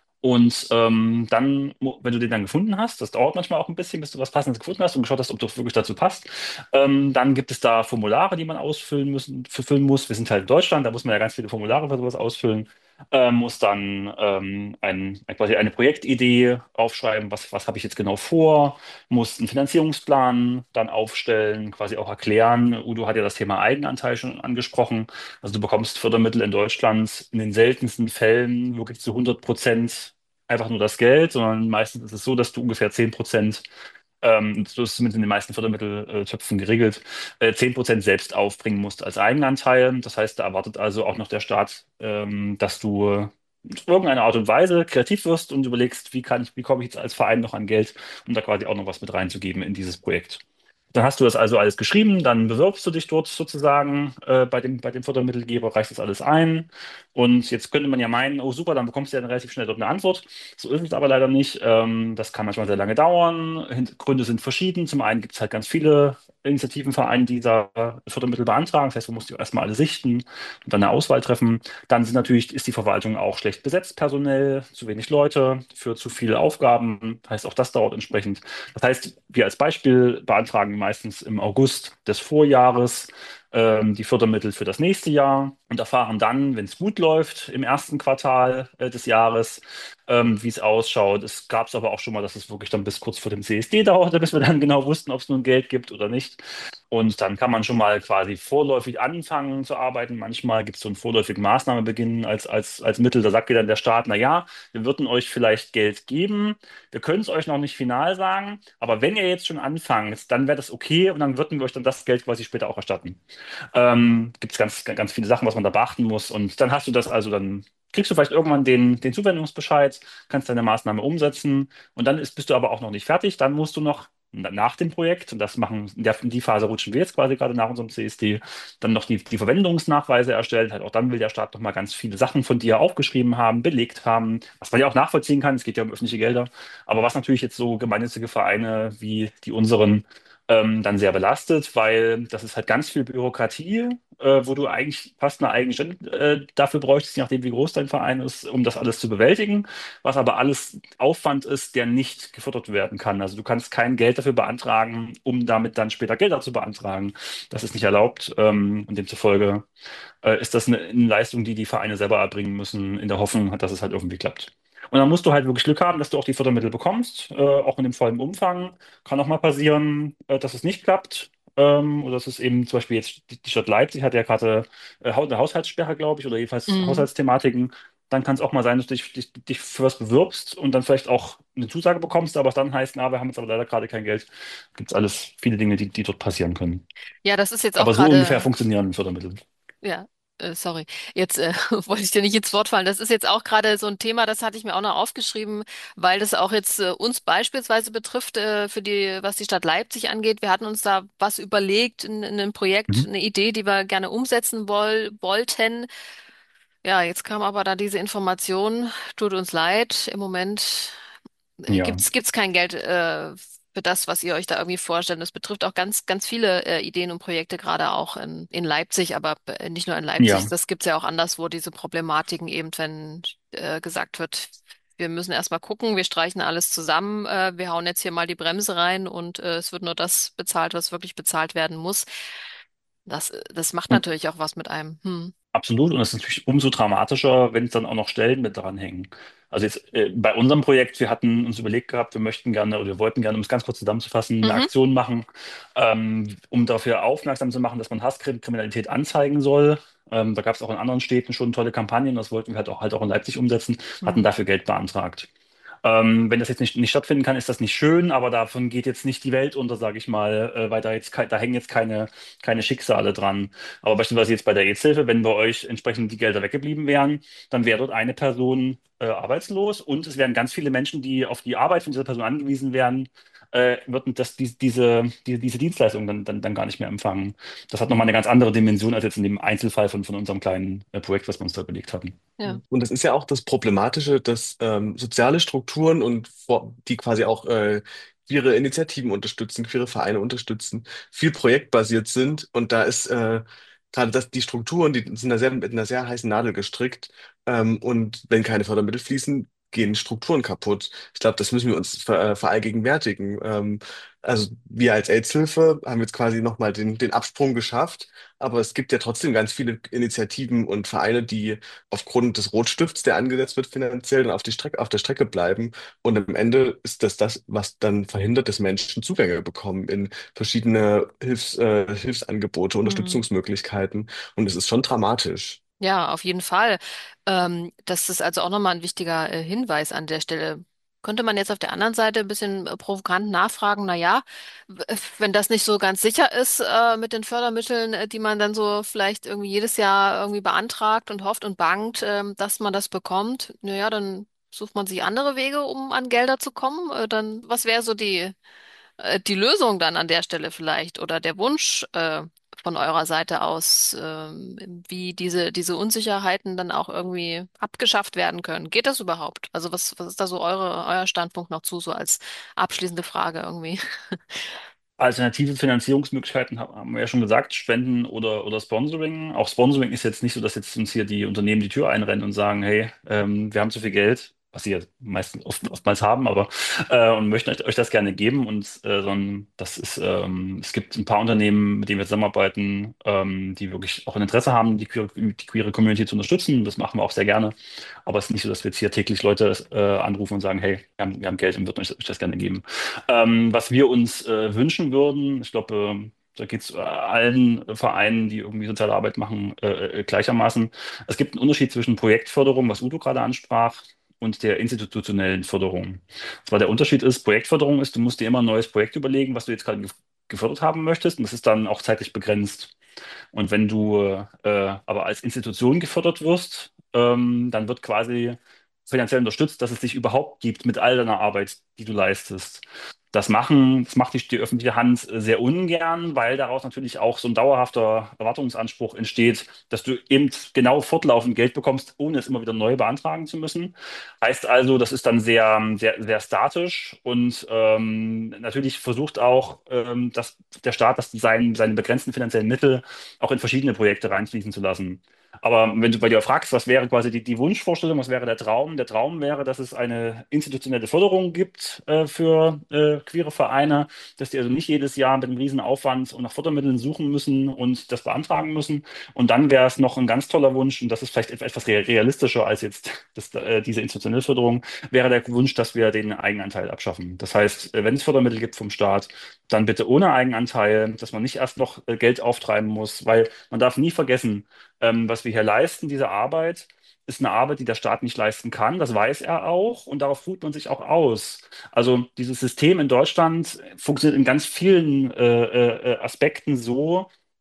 C: Und ähm, dann, mu- wenn du den dann gefunden hast, das dauert manchmal auch ein bisschen, bis du was Passendes gefunden hast und geschaut hast, ob das wirklich dazu passt, ähm, dann gibt es da Formulare, die man ausfüllen müssen, füllen muss. Wir sind halt in Deutschland, da muss man ja ganz viele Formulare für sowas ausfüllen. Ähm, muss dann ähm, ein, ein- quasi eine Projektidee aufschreiben, was, was habe ich jetzt genau vor, muss einen Finanzierungsplan dann aufstellen, quasi auch erklären. Udo hat ja das Thema Eigenanteil schon angesprochen. Also du bekommst Fördermittel in Deutschland in den seltensten Fällen wirklich zu hundert Prozent einfach nur das Geld, sondern meistens ist es so, dass du ungefähr zehn Prozent, ähm, so ist es zumindest in den meisten Fördermitteltöpfen geregelt, äh, zehn Prozent selbst aufbringen musst als Eigenanteil. Das heißt, da erwartet also auch noch der Staat, ähm, dass du in irgendeiner Art und Weise kreativ wirst und überlegst, wie kann ich, wie komme ich jetzt als Verein noch an Geld, um da quasi auch noch was mit reinzugeben in dieses Projekt. Dann hast du das also alles geschrieben, dann bewirbst du dich dort sozusagen äh, bei dem, bei dem Fördermittelgeber, reichst das alles ein. Und jetzt könnte man ja meinen, oh super, dann bekommst du ja dann relativ schnell dort eine Antwort. So ist es aber leider nicht. Ähm, das kann manchmal sehr lange dauern. Hin Gründe sind verschieden. Zum einen gibt es halt ganz viele Initiativen, Vereine, die da Fördermittel beantragen. Das heißt, man muss die erstmal alle sichten und dann eine Auswahl treffen. Dann sind natürlich, ist die Verwaltung auch schlecht besetzt, personell, zu wenig Leute für zu viele Aufgaben. Heißt, auch das dauert entsprechend. Das heißt, wir als Beispiel beantragen meistens im August des Vorjahres ähm, die Fördermittel für das nächste Jahr und erfahren dann, wenn es gut läuft, im ersten Quartal äh, des Jahres, ähm, wie es ausschaut. Es gab es aber auch schon mal, dass es wirklich dann bis kurz vor dem C S D dauerte, bis wir dann genau wussten, ob es nun Geld gibt oder nicht. Und dann kann man schon mal quasi vorläufig anfangen zu arbeiten. Manchmal gibt es so einen vorläufigen Maßnahmebeginn als, als, als Mittel. Da sagt dir dann der Staat, na ja, wir würden euch vielleicht Geld geben. Wir können es euch noch nicht final sagen, aber wenn ihr jetzt schon anfangt, dann wäre das okay und dann würden wir euch dann das Geld quasi später auch erstatten. Ähm, gibt es ganz, ganz viele Sachen, was man da beachten muss. Und dann hast du das also dann. Kriegst du vielleicht irgendwann den, den Zuwendungsbescheid, kannst deine Maßnahme umsetzen und dann ist, bist du aber auch noch nicht fertig. Dann musst du noch na- nach dem Projekt, und das machen, in, der, in die Phase rutschen wir jetzt quasi gerade nach unserem C S D, dann noch die, die Verwendungsnachweise erstellen. Halt auch dann will der Staat noch mal ganz viele Sachen von dir aufgeschrieben haben, belegt haben, was man ja auch nachvollziehen kann. Es geht ja um öffentliche Gelder. Aber was natürlich jetzt so gemeinnützige Vereine wie die unseren ähm, dann sehr belastet, weil das ist halt ganz viel Bürokratie, äh, wo du eigentlich fast eine eigene Stelle äh, dafür bräuchtest, je nachdem, wie groß dein Verein ist, um das alles zu bewältigen, was aber alles Aufwand ist, der nicht gefördert werden kann. Also du kannst kein Geld dafür beantragen, um damit dann später Gelder zu beantragen. Das ist nicht erlaubt, ähm, und demzufolge äh, ist das eine, eine Leistung, die die Vereine selber erbringen müssen, in der Hoffnung, dass es halt irgendwie klappt. Und dann musst du halt wirklich Glück haben, dass du auch die Fördermittel bekommst, äh, auch in dem vollen Umfang. Kann auch mal passieren, äh, dass es nicht klappt. Ähm, oder dass es eben zum Beispiel jetzt die die Stadt Leipzig hat ja gerade äh, hau- eine Haushaltssperre, glaube ich, oder jedenfalls
A: Mhm.
C: Haushaltsthematiken. Dann kann es auch mal sein, dass du dich, dich, dich für was bewirbst und dann vielleicht auch eine Zusage bekommst, aber es dann heißt, na, wir haben jetzt aber leider gerade kein Geld. Gibt es alles viele Dinge, die, die dort passieren können.
A: Ja, das ist jetzt auch
C: Aber so ungefähr
A: gerade,
C: funktionieren Fördermittel.
A: ja, äh, sorry, jetzt äh, wollte ich dir nicht ins Wort fallen. Das ist jetzt auch gerade so ein Thema, das hatte ich mir auch noch aufgeschrieben, weil das auch jetzt äh, uns beispielsweise betrifft, äh, für die, was die Stadt Leipzig angeht. Wir hatten uns da was überlegt, in, in einem Projekt,
C: Mhm.
A: eine Idee, die wir gerne umsetzen woll wollten. Ja, jetzt kam aber da diese Information, tut uns leid, im Moment. äh,
C: Ja,
A: gibt's, gibt's kein Geld äh, für das, was ihr euch da irgendwie vorstellt. Das betrifft auch ganz, ganz viele äh, Ideen und Projekte, gerade auch in, in Leipzig, aber äh, nicht nur in Leipzig.
C: ja.
A: Das gibt's ja auch anderswo, diese Problematiken eben, wenn äh, gesagt wird, wir müssen erstmal gucken, wir streichen alles zusammen, äh, wir hauen jetzt hier mal die Bremse rein und äh, es wird nur das bezahlt, was wirklich bezahlt werden muss. Das, äh, das macht
C: Und
A: natürlich auch was mit einem. Hm.
C: absolut. Und es ist natürlich umso dramatischer, wenn es dann auch noch Stellen mit dranhängen. Also jetzt äh, bei unserem Projekt, wir hatten uns überlegt gehabt, wir möchten gerne oder wir wollten gerne, um es ganz kurz zusammenzufassen, eine
A: Mhm.
C: Aktion machen, ähm, um dafür aufmerksam zu machen, dass man Hasskriminalität anzeigen soll. Ähm, da gab es auch in anderen Städten schon tolle Kampagnen, das wollten wir halt auch, halt auch in Leipzig umsetzen, hatten
A: Mhm.
C: dafür Geld beantragt. Ähm, wenn das jetzt nicht, nicht stattfinden kann, ist das nicht schön, aber davon geht jetzt nicht die Welt unter, sage ich mal, äh, weil da jetzt kei- da hängen jetzt keine, keine Schicksale dran. Aber beispielsweise jetzt bei der AIDS-Hilfe, wenn bei euch entsprechend die Gelder weggeblieben wären, dann wäre dort eine Person äh, arbeitslos und es wären ganz viele Menschen, die auf die Arbeit von dieser Person angewiesen wären, äh, würden das, die, diese, die, diese Dienstleistung dann, dann, dann gar nicht mehr empfangen. Das hat nochmal eine ganz andere Dimension als jetzt in dem Einzelfall von, von unserem kleinen äh, Projekt, was wir uns da überlegt hatten.
A: Ja.
B: Und das ist ja auch das Problematische, dass ähm, soziale Strukturen und vor, die quasi auch äh, queere Initiativen unterstützen, queere Vereine unterstützen, viel projektbasiert sind. Und da ist äh, gerade das, die Strukturen, die sind da sehr, mit einer sehr heißen Nadel gestrickt. Ähm, und wenn keine Fördermittel fließen, gehen Strukturen kaputt. Ich glaube, das müssen wir uns ver, äh, verallgegenwärtigen. Ähm, also wir als AIDS-Hilfe haben jetzt quasi nochmal den, den Absprung geschafft. Aber es gibt ja trotzdem ganz viele Initiativen und Vereine, die aufgrund des Rotstifts, der angesetzt wird, finanziell dann auf die Strecke, auf der Strecke bleiben. Und am Ende ist das das, was dann verhindert, dass Menschen Zugänge bekommen in verschiedene Hilfs, äh, Hilfsangebote,
A: Mhm.
B: Unterstützungsmöglichkeiten. Und es ist schon dramatisch.
A: Ja, auf jeden Fall. Ähm, das ist also auch nochmal ein wichtiger äh, Hinweis an der Stelle. Könnte man jetzt auf der anderen Seite ein bisschen äh, provokant nachfragen, na ja, w- äh, wenn das nicht so ganz sicher ist äh, mit den Fördermitteln, äh, die man dann so vielleicht irgendwie jedes Jahr irgendwie beantragt und hofft und bangt, ähm, dass man das bekommt, na ja, dann sucht man sich andere Wege, um an Gelder zu kommen. Äh, dann, was wäre so die äh, die Lösung dann an der Stelle vielleicht oder der Wunsch äh, von eurer Seite aus, ähm, wie diese, diese Unsicherheiten dann auch irgendwie abgeschafft werden können? Geht das überhaupt? Also was, was ist da so eure, euer Standpunkt noch zu, so als abschließende Frage irgendwie?
C: Alternative Finanzierungsmöglichkeiten ha- haben wir ja schon gesagt, Spenden oder, oder Sponsoring. Auch Sponsoring ist jetzt nicht so, dass jetzt uns hier die Unternehmen die Tür einrennen und sagen, hey, ähm, wir haben zu viel Geld, was sie ja meistens oft, oftmals haben, aber äh, und möchten euch, euch das gerne geben. Und äh, sondern das ist, ähm, es gibt ein paar Unternehmen, mit denen wir zusammenarbeiten, ähm, die wirklich auch ein Interesse haben, die queere, die queere Community zu unterstützen. Das machen wir auch sehr gerne. Aber es ist nicht so, dass wir jetzt hier täglich Leute äh, anrufen und sagen, hey, wir haben, wir haben Geld und würden euch, euch das gerne geben. Ähm, was wir uns äh, wünschen würden, ich glaube, ähm, da geht es allen Vereinen, die irgendwie soziale Arbeit machen, äh, äh, gleichermaßen. Es gibt einen Unterschied zwischen Projektförderung, was Udo gerade ansprach, und der institutionellen Förderung. Zwar der Unterschied ist, Projektförderung ist, du musst dir immer ein neues Projekt überlegen, was du jetzt gerade gef- gefördert haben möchtest, und das ist dann auch zeitlich begrenzt. Und wenn du äh, aber als Institution gefördert wirst, ähm, dann wird quasi finanziell unterstützt, dass es dich überhaupt gibt mit all deiner Arbeit, die du leistest. Das machen, das macht die, die öffentliche Hand äh, sehr ungern, weil daraus natürlich auch so ein dauerhafter Erwartungsanspruch entsteht, dass du eben genau fortlaufend Geld bekommst, ohne es immer wieder neu beantragen zu müssen. Heißt also, das ist dann sehr, sehr, sehr statisch und ähm, natürlich versucht auch ähm, dass der Staat, das sein, seine begrenzten finanziellen Mittel auch in verschiedene Projekte reinfließen zu lassen. Aber wenn du bei dir fragst, was wäre quasi die, die Wunschvorstellung, was wäre der Traum? Der Traum wäre, dass es eine institutionelle Förderung gibt äh, für äh, queere Vereine, dass die also nicht jedes Jahr mit einem riesen Aufwand und nach Fördermitteln suchen müssen und das beantragen müssen. Und dann wäre es noch ein ganz toller Wunsch, und das ist vielleicht etwas rea- realistischer als jetzt das, äh, diese institutionelle Förderung, wäre der Wunsch, dass wir den Eigenanteil abschaffen. Das heißt, äh, wenn es Fördermittel gibt vom Staat, dann bitte ohne Eigenanteil, dass man nicht erst noch äh, Geld auftreiben muss, weil man darf nie vergessen, ähm, was wir hier leisten, diese Arbeit, ist eine Arbeit, die der Staat nicht leisten kann. Das weiß er auch und darauf ruht man sich auch aus. Also dieses System in Deutschland funktioniert in ganz vielen äh, äh, Aspekten so,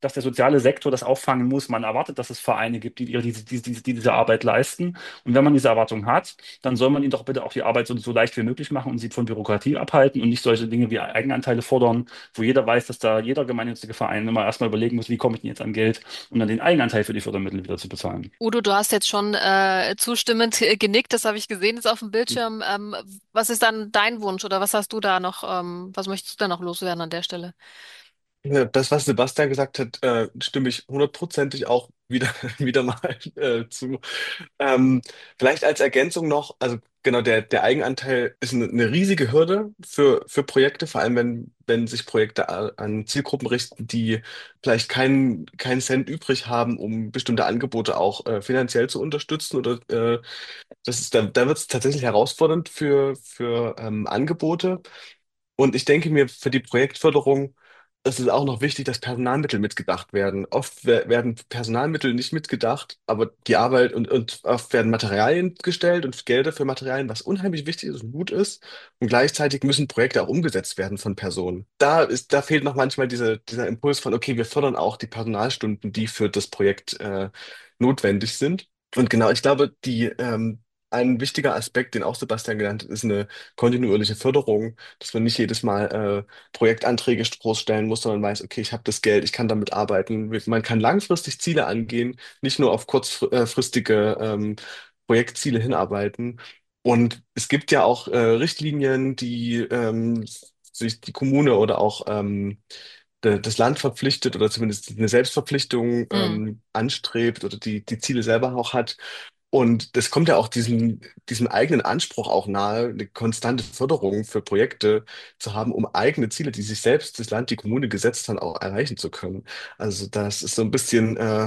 C: dass der soziale Sektor das auffangen muss. Man erwartet, dass es Vereine gibt, die, ihre- diese, diese, diese, die diese Arbeit leisten. Und wenn man diese Erwartung hat, dann soll man ihnen doch bitte auch die Arbeit so, so leicht wie möglich machen und sie von Bürokratie abhalten und nicht solche Dinge wie Eigenanteile fordern, wo jeder weiß, dass da jeder gemeinnützige Verein immer erstmal überlegen muss, wie komme ich denn jetzt an Geld, um dann den Eigenanteil für die Fördermittel wieder zu bezahlen.
A: Udo, du hast jetzt schon äh, zustimmend äh, genickt, das habe ich gesehen jetzt auf dem Bildschirm. Ähm, was ist dann dein Wunsch oder was hast du da noch, ähm, was möchtest du da noch loswerden an der Stelle?
B: Ja, das, was Sebastian gesagt hat, äh, stimme ich hundertprozentig auch wieder, wieder mal äh, zu. Ähm, Vielleicht als Ergänzung noch, also genau, der, der Eigenanteil ist eine, eine riesige Hürde für, für Projekte, vor allem wenn, wenn sich Projekte a- an Zielgruppen richten, die vielleicht keinen keinen Cent übrig haben, um bestimmte Angebote auch äh, finanziell zu unterstützen. Oder äh, das ist, da, da wird es tatsächlich herausfordernd für, für ähm, Angebote. Und ich denke mir, für die Projektförderung ist es auch noch wichtig, dass Personalmittel mitgedacht werden. Oft wer- werden Personalmittel nicht mitgedacht, aber die Arbeit und, und oft werden Materialien gestellt und Gelder für Materialien, was unheimlich wichtig ist und gut ist. Und gleichzeitig müssen Projekte auch umgesetzt werden von Personen. Da ist, da fehlt noch manchmal diese, dieser Impuls von, okay, wir fördern auch die Personalstunden, die für das Projekt äh, notwendig sind. Und genau, ich glaube, die, ähm, ein wichtiger Aspekt, den auch Sebastian genannt hat, ist eine kontinuierliche Förderung, dass man nicht jedes Mal äh, Projektanträge groß stellen muss, sondern weiß, okay, ich habe das Geld, ich kann damit arbeiten. Man kann langfristig Ziele angehen, nicht nur auf kurzfristige ähm, Projektziele hinarbeiten. Und es gibt ja auch äh, Richtlinien, die ähm, sich die Kommune oder auch ähm, de- das Land verpflichtet oder zumindest eine Selbstverpflichtung
A: Hm.
B: ähm, anstrebt oder die, die Ziele selber auch hat. Und das kommt ja auch diesem, diesem eigenen Anspruch auch nahe, eine konstante Förderung für Projekte zu haben, um eigene Ziele, die sich selbst das Land, die Kommune gesetzt haben, auch erreichen zu können. Also das ist so ein bisschen äh,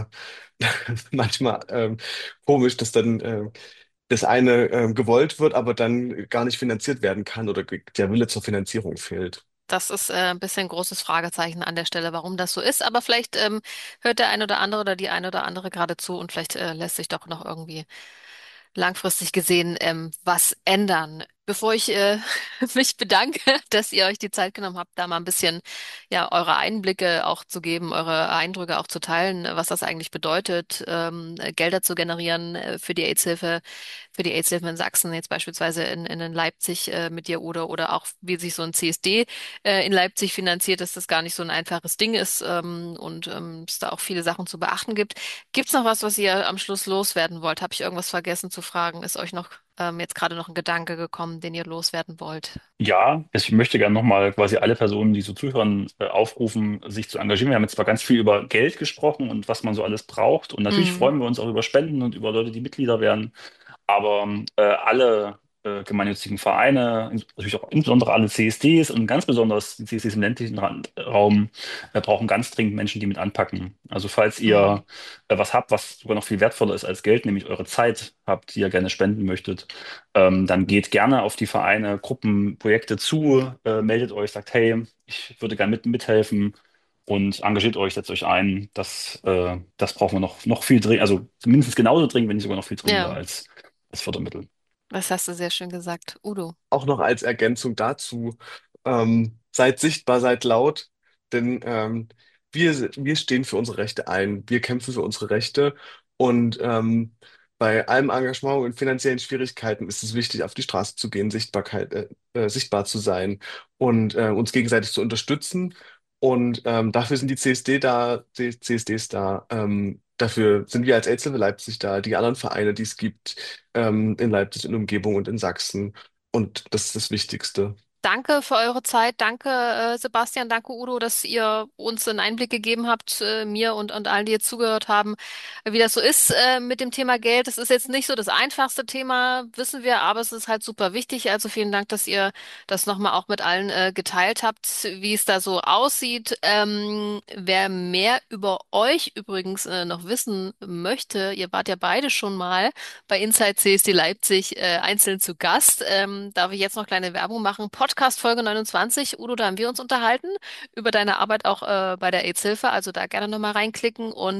B: manchmal ähm, komisch, dass dann äh, das eine ähm, gewollt wird, aber dann gar nicht finanziert werden kann oder ge- der Wille zur Finanzierung fehlt.
A: Das ist äh, ein bisschen ein großes Fragezeichen an der Stelle, warum das so ist. Aber vielleicht ähm, hört der eine oder andere oder die eine oder andere gerade zu und vielleicht äh, lässt sich doch noch irgendwie langfristig gesehen ähm, was ändern. Bevor ich äh, mich bedanke, dass ihr euch die Zeit genommen habt, da mal ein bisschen ja eure Einblicke auch zu geben, eure Eindrücke auch zu teilen, was das eigentlich bedeutet, ähm, äh, Gelder zu generieren äh, für die AIDS-Hilfe, für die AIDS-Hilfe in Sachsen, jetzt beispielsweise in, in, in Leipzig äh, mit dir oder oder auch wie sich so ein C S D äh, in Leipzig finanziert, dass das gar nicht so ein einfaches Ding ist ähm, und ähm, es da auch viele Sachen zu beachten gibt. Gibt's noch was, was ihr am Schluss loswerden wollt? Habe ich irgendwas vergessen zu fragen? Ist euch noch ähm, jetzt gerade noch ein Gedanke gekommen, den ihr loswerden wollt?
C: Ja, ich möchte gerne nochmal quasi alle Personen, die so zuhören, äh, aufrufen, sich zu engagieren. Wir haben jetzt zwar ganz viel über Geld gesprochen und was man so alles braucht. Und natürlich
A: Mhm.
C: freuen wir uns auch über Spenden und über Leute, die Mitglieder werden. Aber äh, alle äh, gemeinnützigen Vereine, ins- natürlich auch insbesondere alle C S Ds und ganz besonders die C S Ds im ländlichen Ra- Raum, äh, brauchen ganz dringend Menschen, die mit anpacken. Also falls
A: Mhm.
C: ihr äh, was habt, was sogar noch viel wertvoller ist als Geld, nämlich eure Zeit habt, die ihr gerne spenden möchtet, ähm, dann geht gerne auf die Vereine, Gruppen, Projekte zu, äh, meldet euch, sagt, hey, ich würde gerne mit, mithelfen. Und engagiert euch, setzt euch ein. Das, äh, das brauchen wir noch, noch viel dringender, also mindestens genauso dringend, wenn nicht sogar noch viel dringender
A: Ja,
C: als als Fördermittel.
A: das hast du sehr schön gesagt. Udo.
B: Auch noch als Ergänzung dazu, ähm, seid sichtbar, seid laut, denn ähm, wir, wir stehen für unsere Rechte ein, wir kämpfen für unsere Rechte und ähm, bei allem Engagement und finanziellen Schwierigkeiten ist es wichtig, auf die Straße zu gehen, Sichtbarkeit, äh, äh, sichtbar zu sein und äh, uns gegenseitig zu unterstützen. Und ähm, dafür sind die C S D da, die C S Ds da. Ähm, dafür sind wir als AIDS-Hilfe Leipzig da, die anderen Vereine, die es gibt ähm, in Leipzig, in Umgebung und in Sachsen. Und das ist das Wichtigste.
A: Danke für eure Zeit. Danke, äh, Sebastian. Danke, Udo, dass ihr uns einen Einblick gegeben habt, äh, mir und, und allen, die jetzt zugehört haben, wie das so ist äh, mit dem Thema Geld. Es ist jetzt nicht so das einfachste Thema, wissen wir, aber es ist halt super wichtig. Also vielen Dank, dass ihr das nochmal auch mit allen äh, geteilt habt, wie es da so aussieht. Ähm, wer mehr über euch übrigens äh, noch wissen möchte, ihr wart ja beide schon mal bei Inside C S D Leipzig äh, einzeln zu Gast. Ähm, darf ich jetzt noch kleine Werbung machen? Podcast Folge neunundzwanzig. Udo, da haben wir uns unterhalten über deine Arbeit auch äh, bei der AIDS-Hilfe. Also da gerne nochmal reinklicken. Und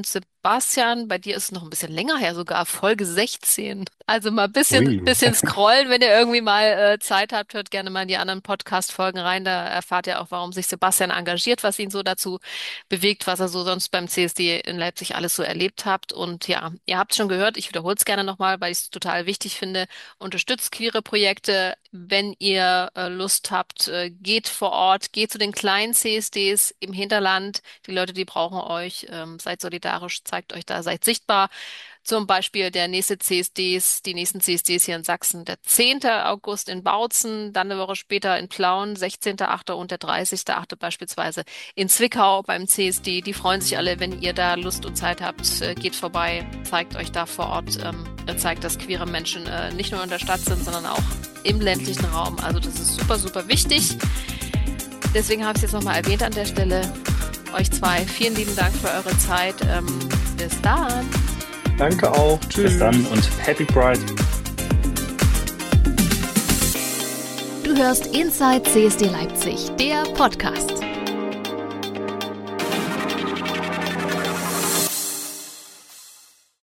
A: Sebastian, bei dir ist es noch ein bisschen länger her, sogar Folge sechzehn. Also mal ein bisschen,
C: Ui.
A: bisschen scrollen, wenn ihr irgendwie mal äh, Zeit habt, hört gerne mal in die anderen Podcast-Folgen rein. Da erfahrt ihr auch, warum sich Sebastian engagiert, was ihn so dazu bewegt, was er so sonst beim C S D in Leipzig alles so erlebt habt. Und ja, ihr habt schon gehört, ich wiederhole es gerne nochmal, weil ich es total wichtig finde. Unterstützt queere Projekte. Wenn ihr äh, Lust habt, äh, geht vor Ort, geht zu den kleinen C S Ds im Hinterland. Die Leute, die brauchen euch. Ähm, seid solidarisch, zeigt euch da, seid sichtbar. Zum Beispiel der nächste C S Ds, die nächsten C S Ds hier in Sachsen, der zehnte August in Bautzen, dann eine Woche später in Plauen, sechzehnter achter und der dreißigster achter beispielsweise in Zwickau beim C S D. Die freuen sich alle, wenn ihr da Lust und Zeit habt. Äh, geht vorbei, zeigt euch da vor Ort, ähm, zeigt, dass queere Menschen äh, nicht nur in der Stadt sind, sondern auch im ländlichen Raum. Also das ist super, super wichtig. Deswegen habe ich es jetzt nochmal erwähnt an der Stelle. Euch zwei, vielen lieben Dank für eure Zeit. Ähm, bis dann.
B: Danke auch. Tschüss.
C: Bis dann und Happy Pride.
D: Du hörst Inside C S D Leipzig, der Podcast.